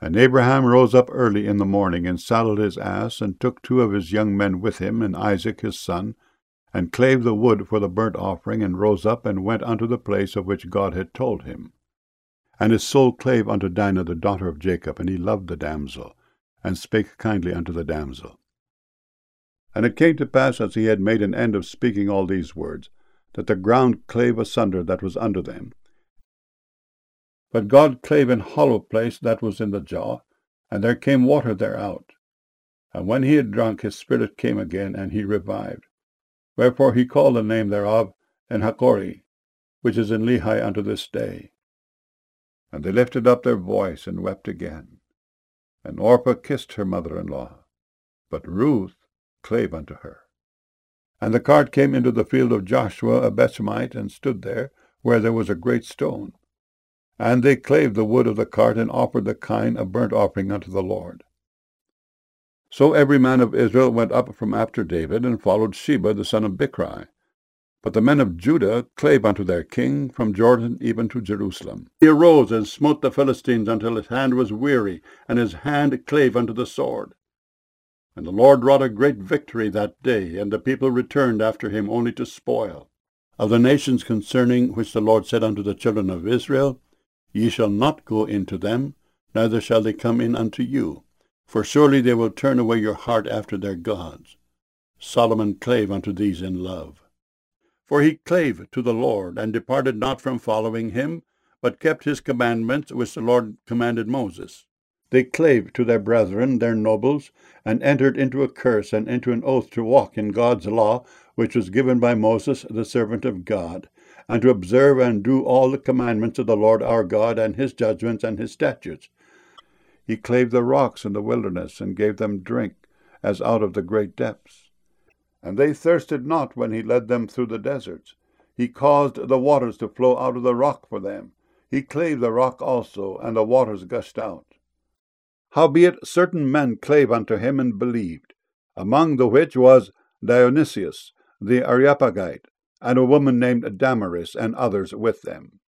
And Abraham rose up early in the morning, and saddled his ass, and took 2 of his young men with him, and Isaac his son, and clave the wood for the burnt offering, and rose up, and went unto the place of which God had told him. And his soul clave unto Dinah the daughter of Jacob, and he loved the damsel, and spake kindly unto the damsel. And it came to pass, as he had made an end of speaking all these words, that the ground clave asunder that was under them. But God clave an hollow place that was in the jaw, and there came water thereout. And when he had drunk, his spirit came again, and he revived. Wherefore he called the name thereof Enhakkore, which is in Lehi unto this day. And they lifted up their voice, and wept again. And Orpah kissed her mother-in-law, but Ruth clave unto her. And the cart came into the field of Joshua a Bethshemite, and stood there, where there was a great stone. And they clave the wood of the cart, and offered the kine a burnt offering unto the Lord. So every man of Israel went up from after David, and followed Sheba the son of Bichri. But the men of Judah clave unto their king from Jordan even to Jerusalem. He arose and smote the Philistines until his hand was weary, and his hand clave unto the sword. And the Lord wrought a great victory that day, and the people returned after him only to spoil. Of the nations concerning which the Lord said unto the children of Israel, Ye shall not go into them, neither shall they come in unto you, for surely they will turn away your heart after their gods. Solomon clave unto these in love. For he clave to the Lord, and departed not from following him, but kept his commandments which the Lord commanded Moses. They clave to their brethren, their nobles, and entered into a curse and into an oath to walk in God's law, which was given by Moses the servant of God, and to observe and do all the commandments of the Lord our God, and his judgments and his statutes. He clave the rocks in the wilderness, and gave them drink, as out of the great depths. And they thirsted not when he led them through the deserts. He caused the waters to flow out of the rock for them. He clave the rock also, and the waters gushed out. Howbeit certain men clave unto him and believed, among the which was Dionysius the Areopagite, and a woman named Damaris, and others with them.